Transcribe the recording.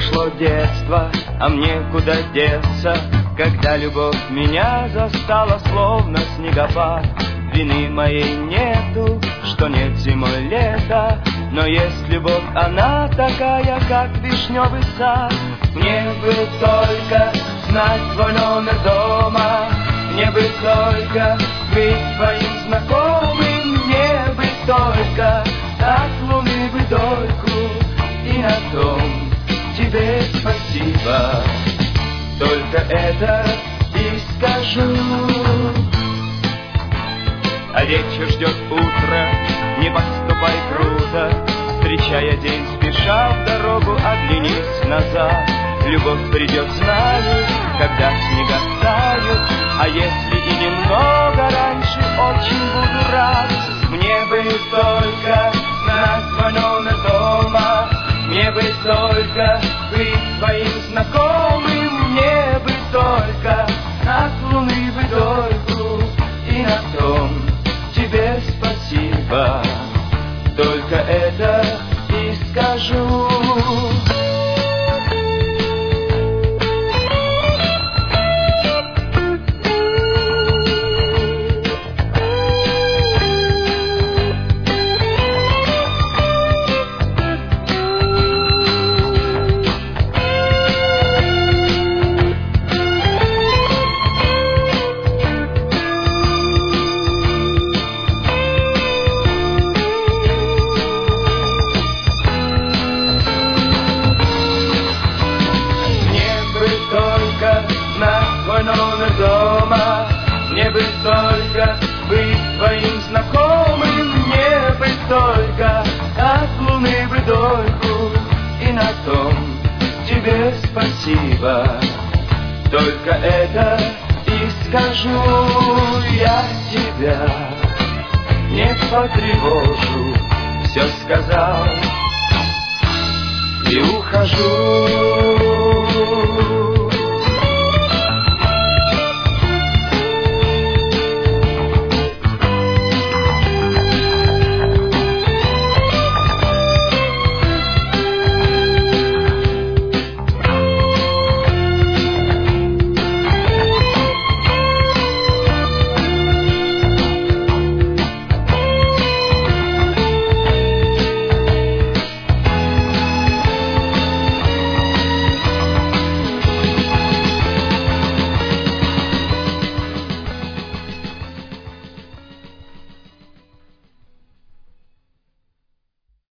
Пришло детство, а мне куда деться, когда любовь меня застала, словно снегопад. Вины моей нету, что нет зимой лета, но есть любовь, она такая, как вишневый сад. Мне бы только знать твой номер дома, мне бы только быть твоим знакомым, мне бы только от луны бы дольку, и на том тебе спасибо. Только это и скажу. А вечер ждет утро, не поступай круто, встречая день, спеша в дорогу, оглянись назад. Любовь придет, знаю, когда снега тают, а если и немного раньше, очень буду рад. Мне бы только знать твой номер дома, мне бы только быть твоим знакомым, мне бы только от луны бы дольку, и на том тебе спасибо. Только это и скажу. Номер дома, мне бы только быть твоим знакомым, мне бы только от луны бы дольку, и на том тебе спасибо. Только это и скажу, я тебя не потревожу, все сказал и ухожу.